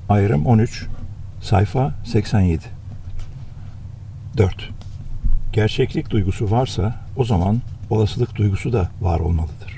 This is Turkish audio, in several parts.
Ayrım 13, sayfa 87. 4. Gerçeklik duygusu varsa o zaman olasılık duygusu da var olmalıdır.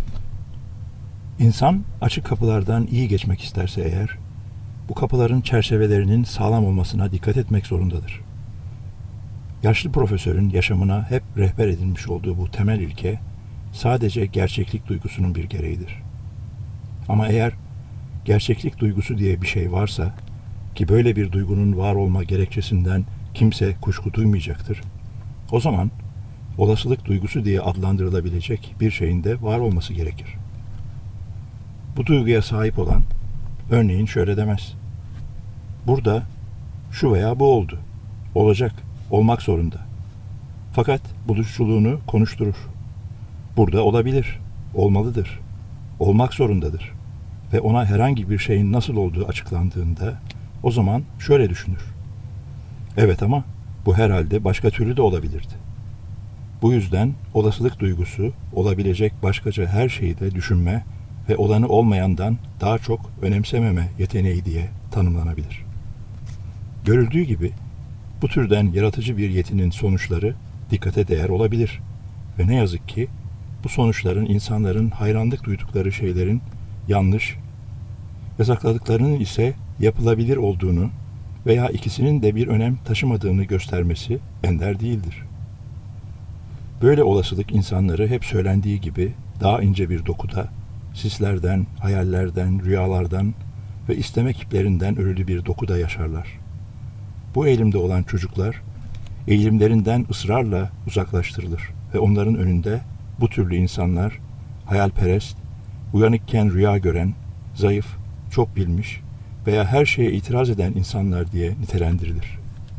İnsan açık kapılardan iyi geçmek isterse eğer, bu kapıların çerçevelerinin sağlam olmasına dikkat etmek zorundadır. Yaşlı profesörün yaşamına hep rehber edilmiş olduğu bu temel ilke, sadece gerçeklik duygusunun bir gereğidir. Ama eğer gerçeklik duygusu diye bir şey varsa, ki böyle bir duygunun var olma gerekçesinden kimse kuşku duymayacaktır, o zaman olasılık duygusu diye adlandırılabilecek bir şeyin de var olması gerekir. Bu duyguya sahip olan, örneğin şöyle demez: burada şu veya bu oldu, olacak, olmak zorunda. Fakat buluşçuluğunu konuşturur. Burada olabilir, olmalıdır, olmak zorundadır ve ona herhangi bir şeyin nasıl olduğu açıklandığında o zaman şöyle düşünür: evet ama bu herhalde başka türlü de olabilirdi. Bu yüzden olasılık duygusu olabilecek başkaca her şeyi de düşünme ve olanı olmayandan daha çok önemsememe yeteneği diye tanımlanabilir. Görüldüğü gibi bu türden yaratıcı bir yetinin sonuçları dikkate değer olabilir ve ne yazık ki bu sonuçların insanların hayranlık duydukları şeylerin yanlış, yasakladıklarının ise yapılabilir olduğunu veya ikisinin de bir önem taşımadığını göstermesi ender değildir. Böyle olasılık insanları hep söylendiği gibi daha ince bir dokuda, sislerden, hayallerden, rüyalardan ve isteme kiplerinden örülü bir dokuda yaşarlar. Bu eğilimde olan çocuklar, eğilimlerinden ısrarla uzaklaştırılır ve onların önünde bu türlü insanlar, hayalperest, uyanıkken rüya gören, zayıf, çok bilmiş veya her şeye itiraz eden insanlar diye nitelendirilir.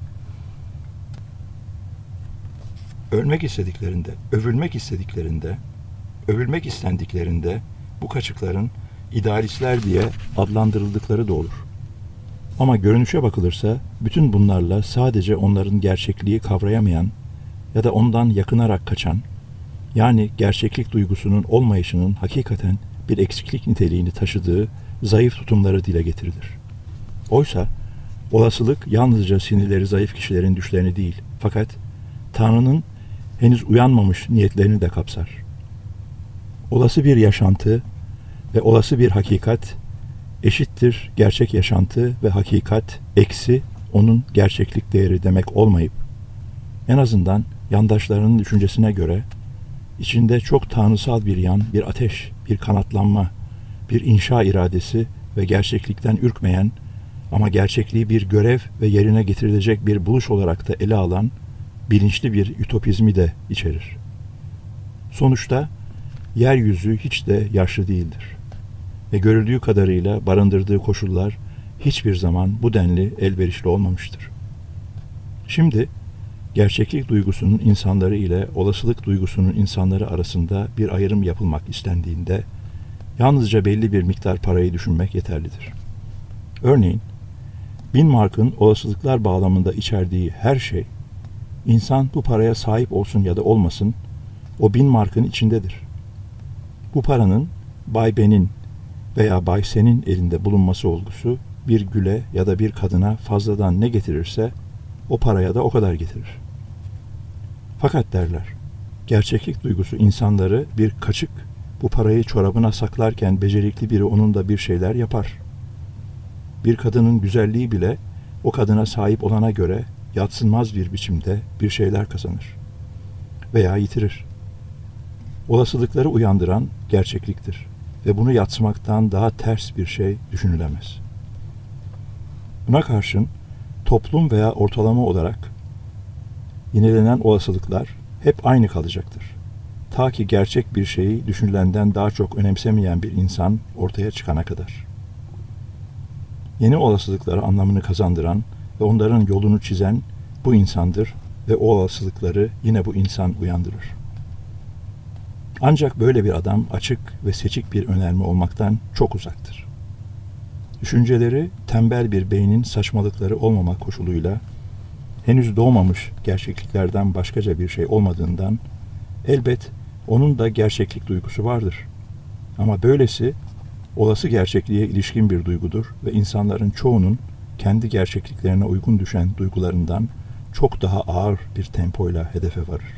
Ölmek istediklerinde, övülmek istendiklerinde bu kaçıkların idealistler diye adlandırıldıkları da olur. Ama görünüşe bakılırsa bütün bunlarla sadece onların gerçekliği kavrayamayan ya da ondan yakınarak kaçan, yani gerçeklik duygusunun olmayışının hakikaten bir eksiklik niteliğini taşıdığı zayıf tutumları dile getirilir. Oysa olasılık yalnızca sinirleri zayıf kişilerin düşlerini değil, fakat Tanrı'nın henüz uyanmamış niyetlerini de kapsar. Olası bir yaşantı ve olası bir hakikat eşittir gerçek yaşantı ve hakikat eksi onun gerçeklik değeri demek olmayıp, en azından yandaşlarının düşüncesine göre içinde çok tanrısal bir yan, bir ateş, bir kanatlanma, bir inşa iradesi ve gerçeklikten ürkmeyen ama gerçekliği bir görev ve yerine getirilecek bir buluş olarak da ele alan bilinçli bir ütopizmi de içerir. Sonuçta yeryüzü hiç de yaşlı değildir ve görüldüğü kadarıyla barındırdığı koşullar hiçbir zaman bu denli elverişli olmamıştır. Şimdi gerçeklik duygusunun insanları ile olasılık duygusunun insanları arasında bir ayrım yapılmak istendiğinde yalnızca belli bir miktar parayı düşünmek yeterlidir. Örneğin 1000 markın olasılıklar bağlamında içerdiği her şey, insan bu paraya sahip olsun ya da olmasın, o 1000 markın içindedir. Bu paranın Bay Ben'in veya Bay Sen'in elinde bulunması olgusu bir güle ya da bir kadına fazladan ne getirirse o paraya da o kadar getirir. Fakat derler, gerçeklik duygusu insanları bir kaçık bu parayı çorabına saklarken becerikli biri onunla bir şeyler yapar. Bir kadının güzelliği bile o kadına sahip olana göre yadsınmaz bir biçimde bir şeyler kazanır veya yitirir. Olasılıkları uyandıran gerçekliktir ve bunu yadsımaktan daha ters bir şey düşünülemez. Buna karşın toplum veya ortalama olarak yinelenen olasılıklar hep aynı kalacaktır. Ta ki gerçek bir şeyi düşünülenden daha çok önemsemeyen bir insan ortaya çıkana kadar. Yeni olasılıklara anlamını kazandıran ve onların yolunu çizen bu insandır ve o olasılıkları yine bu insan uyandırır. Ancak böyle bir adam açık ve seçik bir önerme olmaktan çok uzaktır. Düşünceleri tembel bir beynin saçmalıkları olmamak koşuluyla henüz doğmamış gerçekliklerden başkaca bir şey olmadığından elbet onun da gerçeklik duygusu vardır. Ama böylesi olası gerçekliğe ilişkin bir duygudur ve insanların çoğunun kendi gerçekliklerine uygun düşen duygularından çok daha ağır bir tempoyla hedefe varır.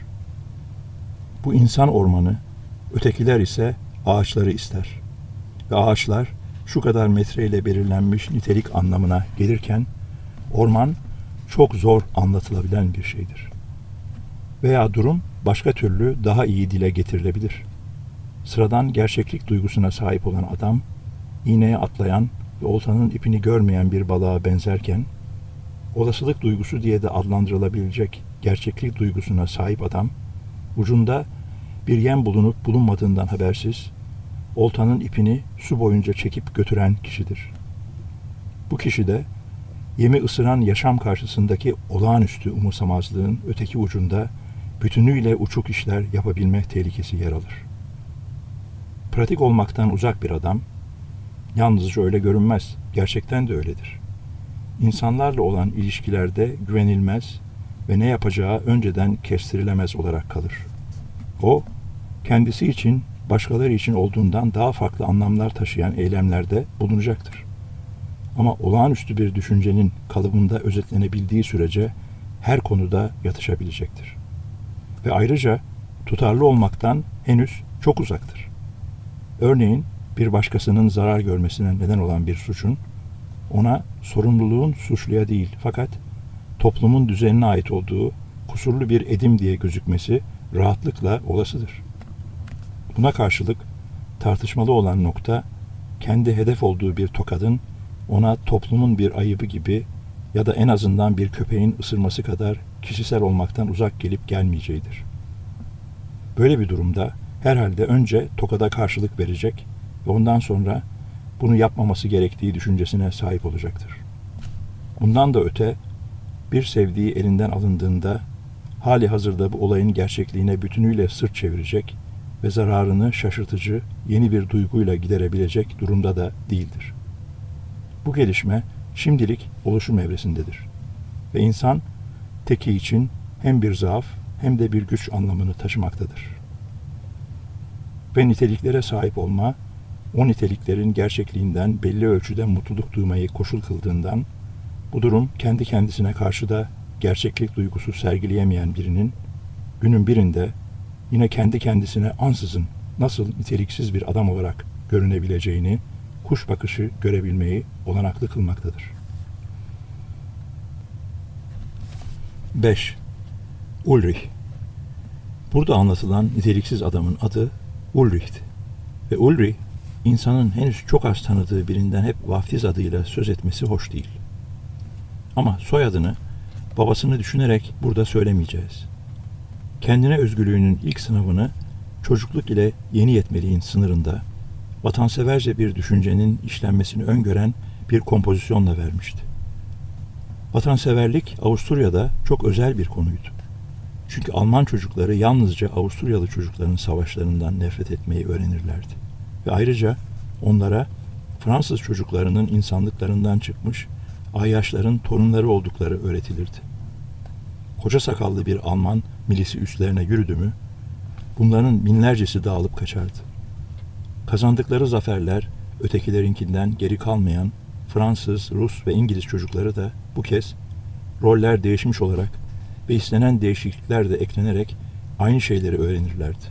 Bu insan ormanı, ötekiler ise ağaçları ister. Ve ağaçlar şu kadar metreyle belirlenmiş nitelik anlamına gelirken, orman çok zor anlatılabilen bir şeydir. Veya durum başka türlü daha iyi dile getirilebilir. Sıradan gerçeklik duygusuna sahip olan adam, iğneye atlayan ve oltanın ipini görmeyen bir balığa benzerken, olasılık duygusu diye de adlandırılabilecek gerçeklik duygusuna sahip adam, ucunda bir yem bulunup bulunmadığından habersiz, oltanın ipini su boyunca çekip götüren kişidir. Bu kişi de yemi ısıran yaşam karşısındaki olağanüstü umursamazlığın öteki ucunda bütünüyle uçuk işler yapabilme tehlikesi yer alır. Pratik olmaktan uzak bir adam, yalnızca öyle görünmez, gerçekten de öyledir. İnsanlarla olan ilişkilerde güvenilmez ve ne yapacağı önceden kestirilemez olarak kalır. O, kendisi için, başkaları için olduğundan daha farklı anlamlar taşıyan eylemlerde bulunacaktır. Ama olağanüstü bir düşüncenin kalıbında özetlenebildiği sürece her konuda yatışabilecektir. Ve ayrıca tutarlı olmaktan henüz çok uzaktır. Örneğin bir başkasının zarar görmesine neden olan bir suçun, ona sorumluluğun suçluya değil fakat toplumun düzenine ait olduğu kusurlu bir edim diye gözükmesi rahatlıkla olasıdır. Buna karşılık tartışmalı olan nokta, kendi hedef olduğu bir tokadın ona toplumun bir ayıbı gibi ya da en azından bir köpeğin ısırması kadar kişisel olmaktan uzak gelip gelmeyeceğidir. Böyle bir durumda herhalde önce tokada karşılık verecek ve ondan sonra bunu yapmaması gerektiği düşüncesine sahip olacaktır. Bundan da öte, bir sevdiği elinden alındığında hali hazırda bu olayın gerçekliğine bütünüyle sırt çevirecek ve zararını şaşırtıcı yeni bir duyguyla giderebilecek durumda da değildir. Bu gelişme şimdilik oluşum evresindedir ve insan teki için hem bir zaaf hem de bir güç anlamını taşımaktadır. Ve niteliklere sahip olma, o niteliklerin gerçekliğinden belli ölçüde mutluluk duymayı koşul kıldığından, bu durum kendi kendisine karşı da gerçeklik duygusu sergileyemeyen birinin, günün birinde yine kendi kendisine ansızın nasıl niteliksiz bir adam olarak görünebileceğini, kuş bakışı görebilmeyi olanaklı kılmaktadır. 5. Ulrich. Burada anlatılan niteliksiz adamın adı Ulrich'ti. Ve Ulrich, insanın henüz çok az tanıdığı birinden hep vaftiz adıyla söz etmesi hoş değil. Ama soyadını, babasını düşünerek burada söylemeyeceğiz. Kendine özgürlüğünün ilk sınavını çocukluk ile yeni yetmeliğin sınırında vatanseverce bir düşüncenin işlenmesini öngören bir kompozisyonla vermişti. Vatanseverlik Avusturya'da çok özel bir konuydu. Çünkü Alman çocukları yalnızca Avusturyalı çocukların savaşlarından nefret etmeyi öğrenirlerdi. Ve ayrıca onlara Fransız çocuklarının insanlıklarından çıkmış ayyaşların torunları oldukları öğretilirdi. Koca sakallı bir Alman milisi üstlerine yürüdü mü, bunların binlercesi dağılıp kaçardı. Kazandıkları zaferler ötekilerinkinden geri kalmayan Fransız, Rus ve İngiliz çocukları da bu kez roller değişmiş olarak ve istenen değişiklikler de eklenerek aynı şeyleri öğrenirlerdi.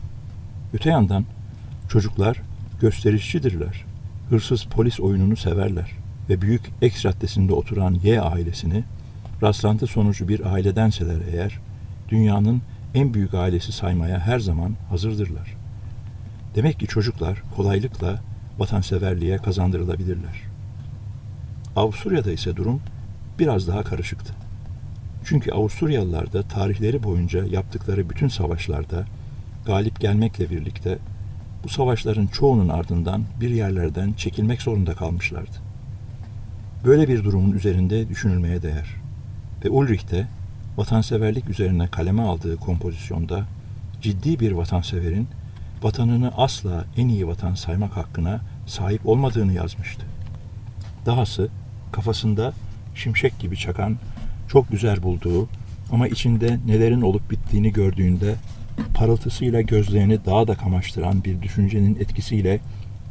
Öte yandan çocuklar gösterişçidirler. Hırsız polis oyununu severler ve büyük X caddesinde oturan Y ailesini rastlantı sonucu bir ailedenseler eğer dünyanın en büyük ailesi saymaya her zaman hazırdırlar. Demek ki çocuklar kolaylıkla vatanseverliğe kazandırılabilirler. Avusturya'da ise durum biraz daha karışıktı. Çünkü Avusturyalılar da tarihleri boyunca yaptıkları bütün savaşlarda galip gelmekle birlikte bu savaşların çoğunun ardından bir yerlerden çekilmek zorunda kalmışlardı. Böyle bir durumun üzerinde düşünülmeye değer. Ve Ulrich de vatanseverlik üzerine kaleme aldığı kompozisyonda ciddi bir vatanseverin vatanını asla en iyi vatan saymak hakkına sahip olmadığını yazmıştı. Dahası kafasında şimşek gibi çakan, çok güzel bulduğu ama içinde nelerin olup bittiğini gördüğünde parıltısıyla gözlerini daha da kamaştıran bir düşüncenin etkisiyle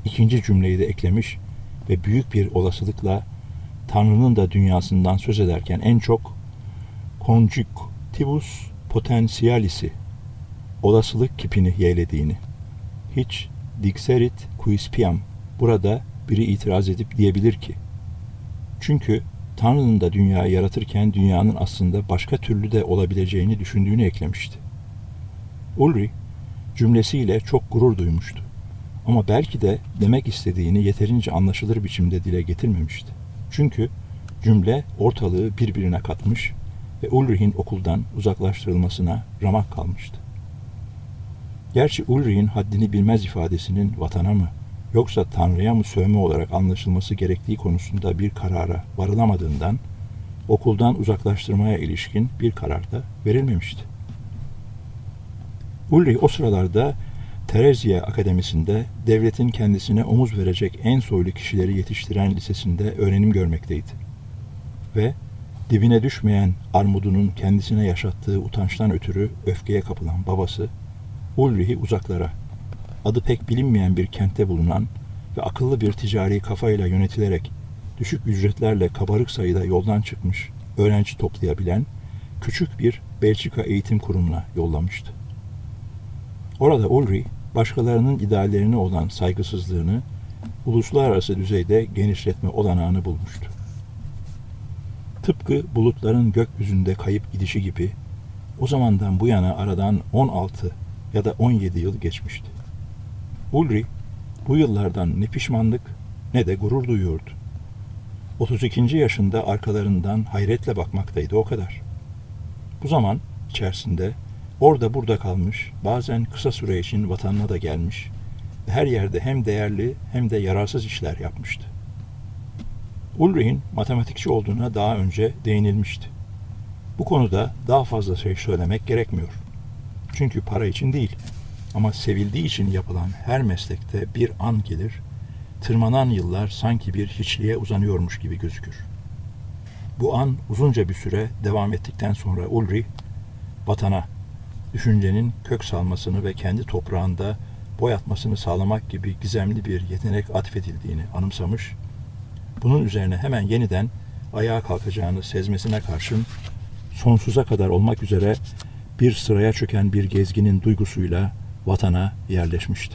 ikinci cümleyi de eklemiş ve büyük bir olasılıkla Tanrı'nın da dünyasından söz ederken en çok conjunctivus potentialis'i, olasılık kipini yeğlediğini, hiç dixerit quispiam, burada biri itiraz edip diyebilir ki, çünkü Tanrı'nın da dünyayı yaratırken dünyanın aslında başka türlü de olabileceğini düşündüğünü eklemişti. Ulrich cümlesiyle çok gurur duymuştu. Ama belki de demek istediğini yeterince anlaşılır biçimde dile getirmemişti. Çünkü cümle ortalığı birbirine katmış ve Ulrich'in okuldan uzaklaştırılmasına ramak kalmıştı. Gerçi Ulrich'in haddini bilmez ifadesinin vatana mı yoksa Tanrı'ya mı sövme olarak anlaşılması gerektiği konusunda bir karara varılamadığından okuldan uzaklaştırmaya ilişkin bir karar da verilmemişti. Ulrich o sıralarda Terezya Akademisi'nde devletin kendisine omuz verecek en soylu kişileri yetiştiren lisesinde öğrenim görmekteydi. Ve dibine düşmeyen armudunun kendisine yaşattığı utançtan ötürü öfkeye kapılan babası, Ulrich'i uzaklara, adı pek bilinmeyen bir kentte bulunan ve akıllı bir ticari kafayla yönetilerek düşük ücretlerle kabarık sayıda yoldan çıkmış öğrenci toplayabilen küçük bir Belçika eğitim kurumuna yollamıştı. Orada Ulrich, başkalarının ideallerine olan saygısızlığını uluslararası düzeyde genişletme olanağını bulmuştu. Tıpkı bulutların gökyüzünde kayıp gidişi gibi o zamandan bu yana aradan 16 ya da 17 yıl geçmişti. Ulrich bu yıllardan ne pişmanlık ne de gurur duyuyordu. 32. yaşında arkalarından hayretle bakmaktaydı, o kadar. Bu zaman içerisinde orada burada kalmış, bazen kısa süre için vatanına da gelmiş ve her yerde hem değerli hem de yararsız işler yapmıştı. Ulrich'in matematikçi olduğuna daha önce değinilmişti. Bu konuda daha fazla şey söylemek gerekmiyor. Çünkü para için değil ama sevildiği için yapılan her meslekte bir an gelir, tırmanan yıllar sanki bir hiçliğe uzanıyormuş gibi gözükür. Bu an uzunca bir süre devam ettikten sonra Ulrich, vatana, düşüncenin kök salmasını ve kendi toprağında boy atmasını sağlamak gibi gizemli bir yetenek atfedildiğini anımsamış, bunun üzerine hemen yeniden ayağa kalkacağını sezmesine karşın sonsuza kadar olmak üzere bir sıraya çöken bir gezginin duygusuyla vatana yerleşmişti.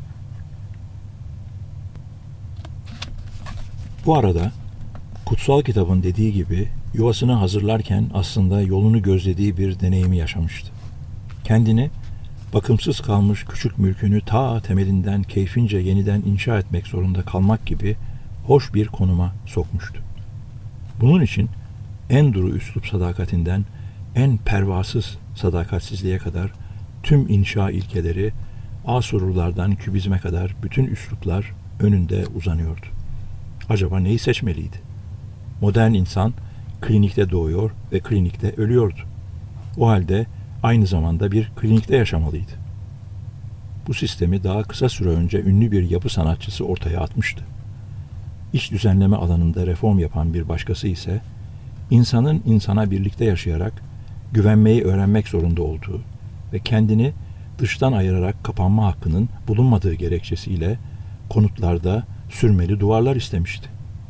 Bu arada kutsal kitabın dediği gibi yuvasını hazırlarken aslında yolunu gözlediği bir deneyimi yaşamıştı. Kendini bakımsız kalmış küçük mülkünü ta temelinden keyfince yeniden inşa etmek zorunda kalmak gibi hoş bir konuma sokmuştu. Bunun için en duru üslup sadakatinden en pervasız sadakatsizliğe kadar tüm inşa ilkeleri, Asurlulardan kübizme kadar bütün üsluplar önünde uzanıyordu. Acaba neyi seçmeliydi? Modern insan klinikte doğuyor ve klinikte ölüyordu. O halde aynı zamanda bir klinikte yaşamalıydı. Bu sistemi daha kısa süre önce ünlü bir yapı sanatçısı ortaya atmıştı. İç düzenleme alanında reform yapan bir başkası ise insanın insana birlikte yaşayarak güvenmeyi öğrenmek zorunda olduğu ve kendini dıştan ayırarak kapanma hakkının bulunmadığı gerekçesiyle konutlarda sürmeli duvarlar istemişti.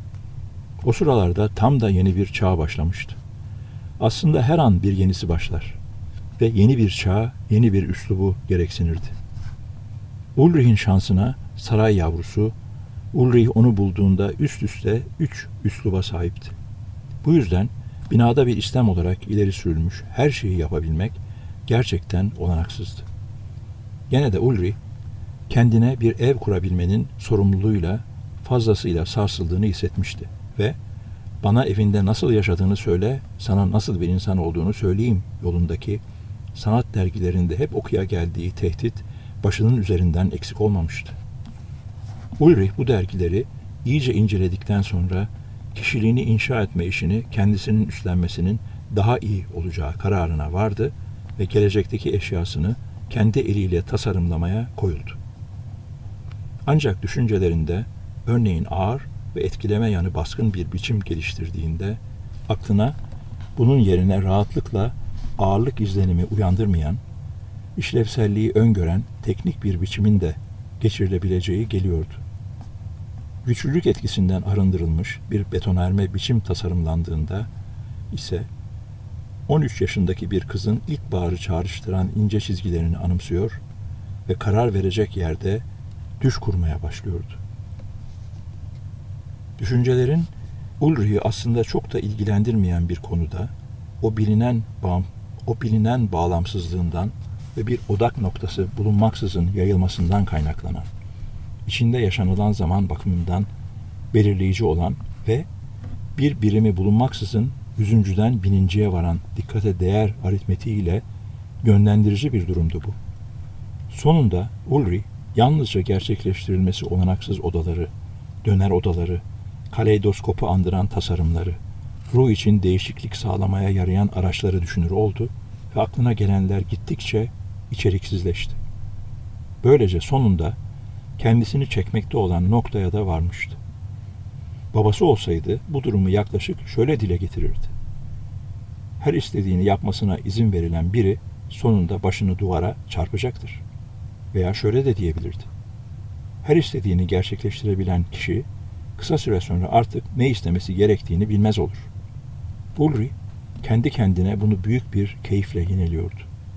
O sıralarda tam da yeni bir çağ başlamıştı. Aslında her an bir yenisi başlar ve yeni bir çağ, yeni bir üslubu gereksinirdi. Ulrich'in şansına saray yavrusu, Ulrich onu bulduğunda üst üste 3 üsluba sahipti. Bu yüzden binada bir istem olarak ileri sürülmüş her şeyi yapabilmek gerçekten olanaksızdı. Gene de Ulrich kendine bir ev kurabilmenin sorumluluğuyla fazlasıyla sarsıldığını hissetmişti ve bana evinde nasıl yaşadığını söyle, sana nasıl bir insan olduğunu söyleyeyim yolundaki sanat dergilerinde hep okuya geldiği tehdit başının üzerinden eksik olmamıştı. Ulrich bu dergileri iyice inceledikten sonra kişiliğini inşa etme işini kendisinin üstlenmesinin daha iyi olacağı kararına vardı ve gelecekteki eşyasını kendi eliyle tasarımlamaya koyuldu. Ancak düşüncelerinde örneğin ağır ve etkileme yanı baskın bir biçim geliştirdiğinde aklına bunun yerine rahatlıkla ağırlık izlenimi uyandırmayan, işlevselliği öngören teknik bir biçimin de geçirilebileceği geliyordu. Güçlülük etkisinden arındırılmış bir betonarme biçim tasarımlandığında ise 13 yaşındaki bir kızın ilkbaharı çağrıştıran ince çizgilerini anımsıyor ve karar verecek yerde düş kurmaya başlıyordu. Düşüncelerin Ulrich'i aslında çok da ilgilendirmeyen bir konuda o bilinen bağlamsızlığından ve bir odak noktası bulunmaksızın yayılmasından kaynaklanan, içinde yaşanılan zaman bakımından belirleyici olan ve bir birimi bulunmaksızın yüzüncüden bininciye varan dikkate değer aritmetiğiyle yönlendirici bir durumdu bu. Sonunda Ulrich yalnızca gerçekleştirilmesi olanaksız odaları, döner odaları, kaleidoskopu andıran tasarımları, ruh için değişiklik sağlamaya yarayan araçları düşünür oldu ve aklına gelenler gittikçe içeriksizleşti. Böylece sonunda kendisini çekmekte olan noktaya da varmıştı. Babası olsaydı bu durumu yaklaşık şöyle dile getirirdi. Her istediğini yapmasına izin verilen biri sonunda başını duvara çarpacaktır. Veya şöyle de diyebilirdi. Her istediğini gerçekleştirebilen kişi kısa süre sonra artık ne istemesi gerektiğini bilmez olur. Ulrich kendi kendine bunu büyük bir keyifle yineliyordu.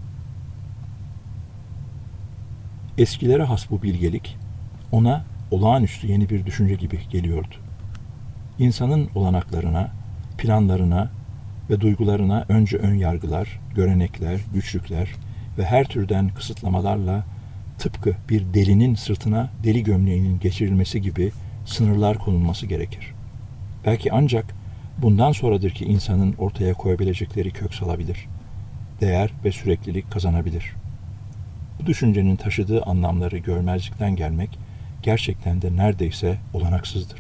Eskilere has bu bilgelik ona olağanüstü yeni bir düşünce gibi geliyordu. İnsanın olanaklarına, planlarına ve duygularına önce ön yargılar, görenekler, güçlükler ve her türden kısıtlamalarla tıpkı bir delinin sırtına deli gömleğinin geçirilmesi gibi sınırlar konulması gerekir. Belki ancak bundan sonradır ki insanın ortaya koyabilecekleri kök salabilir, değer ve süreklilik kazanabilir. Bu düşüncenin taşıdığı anlamları görmezlikten gelmek gerçekten de neredeyse olanaksızdır.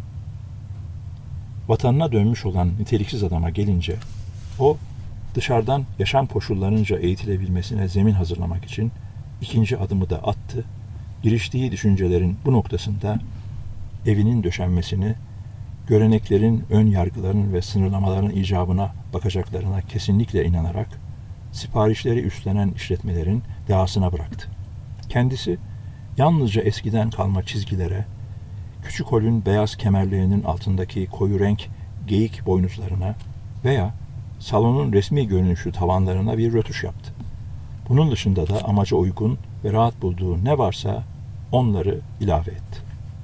Vatanına dönmüş olan niteliksiz adama gelince, o dışarıdan yaşam koşullarınca eğitilebilmesine zemin hazırlamak için ikinci adımı da attı. Giriştiği düşüncelerin bu noktasında evinin döşenmesini, göreneklerin, ön yargıların ve sınırlamaların icabına bakacaklarına kesinlikle inanarak siparişleri üstlenen işletmelerin dehasına bıraktı. Kendisi yalnızca eskiden kalma çizgilere, küçük holün beyaz kemerlerinin altındaki koyu renk geyik boynuzlarına veya salonun resmi görünüşü tavanlarına bir rötuş yaptı. Bunun dışında da amaca uygun ve rahat bulduğu ne varsa onları ilave etti.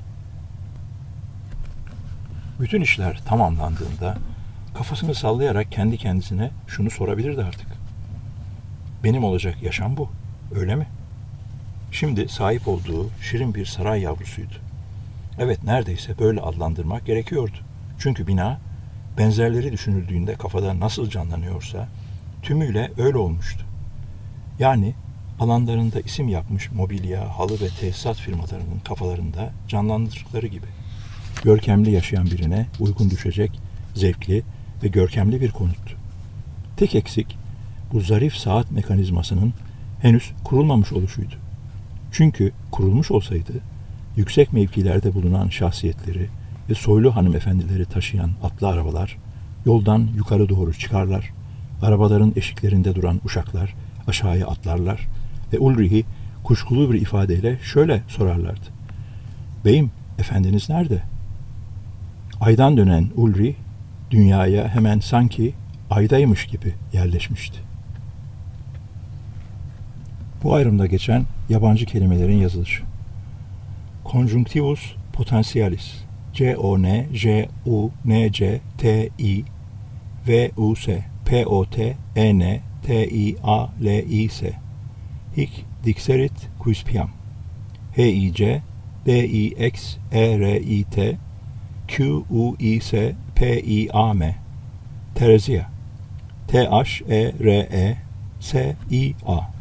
Bütün işler tamamlandığında kafasını sallayarak kendi kendisine şunu sorabilirdi artık. Benim olacak yaşam bu, öyle mi? Şimdi sahip olduğu şirin bir saray yavrusuydu. Evet, neredeyse böyle adlandırmak gerekiyordu. Çünkü bina, benzerleri düşünüldüğünde kafada nasıl canlanıyorsa tümüyle öyle olmuştu. Yani alanlarında isim yapmış mobilya, halı ve tesisat firmalarının kafalarında canlandırdıkları gibi. Görkemli yaşayan birine uygun düşecek, zevkli ve görkemli bir konuttu. Tek eksik bu zarif saat mekanizmasının henüz kurulmamış oluşuydu. Çünkü kurulmuş olsaydı yüksek mevkilerde bulunan şahsiyetleri ve soylu hanımefendileri taşıyan atlı arabalar yoldan yukarı doğru çıkarlar, arabaların eşiklerinde duran uşaklar aşağıya atlarlar ve Ulrich'i kuşkulu bir ifadeyle şöyle sorarlardı. Beyim, efendiniz nerede? Aydan dönen Ulrich, dünyaya hemen sanki aydaymış gibi yerleşmişti. Bu ayrımda geçen yabancı kelimelerin yazılışı. Conjunctivus potentialis, C-O-N-J-U-N-C-T-I-V-U-S, P-O-T-E-N-T-I-A-L-I-S, Hic dixerit quispiam, H-I-C, D-I-X-E-R-I-T, Q-U-I-S-P-I-A-M, Terezia, T-H-E-R-E-S-I-A.